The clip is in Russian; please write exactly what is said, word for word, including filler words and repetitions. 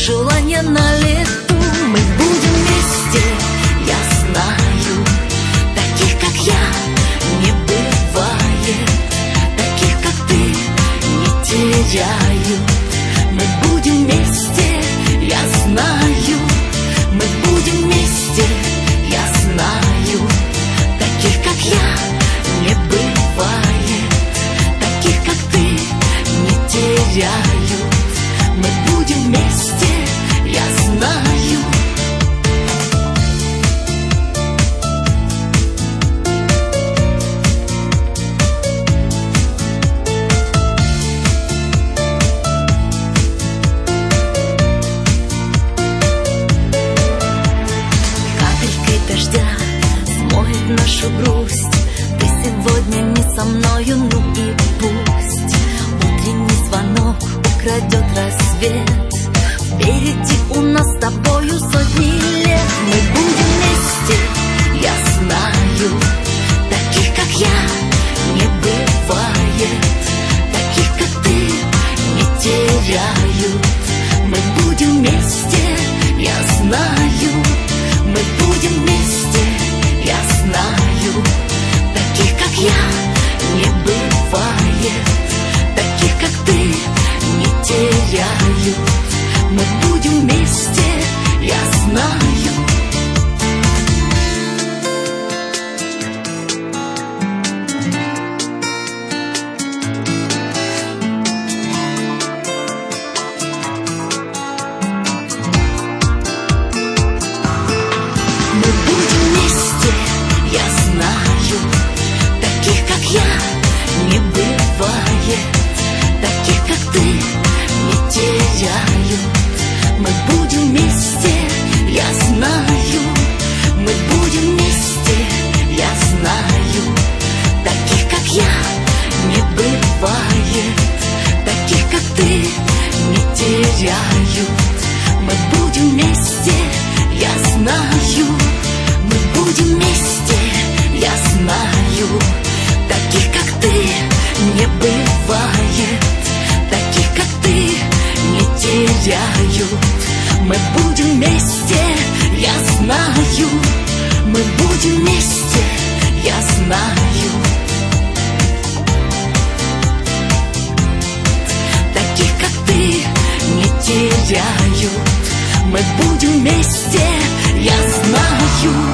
желания на лету. Мы будем вместе, я знаю. Таких, как я, не бывает. Таких, как ты, не теряют. Мы будем вместе, я знаю. Мы будем вместе, я знаю. Таких, как я, не бывает. Таких, как ты, не теряют. Мы будем вместе, я знаю. Капелькой дождя смоет нашу грусть. Ты сегодня не со мною, ну и пусть. Утренний звонок украдет рассвет. Впереди у нас с тобою сотни лет. Мы будем вместе, я знаю. Таких, как я, не бывает. Таких, как ты, не теряют. Мы будем вместе, я знаю. Мы будем вместе, я знаю. Таких, как я, не бывает. Таких, как ты, не теряют. Мы будем вместе, я знаю. Мы будем вместе, я знаю. Таких, как я, не бывает. Таких, как ты, не теряют. Мы будем вместе, я знаю. Мы будем вместе, я знаю. Таких, как я, не бывает. Таких, как ты, не теряют. Мы будем вместе, я знаю. Мы будем вместе, я знаю. Таких, как ты, не бывает. Таких, как ты, не теряют. Мы будем вместе, я знаю. Мы будем вместе, я знаю. Таких, как ты, не теряют. Мы будем вместе, я знаю.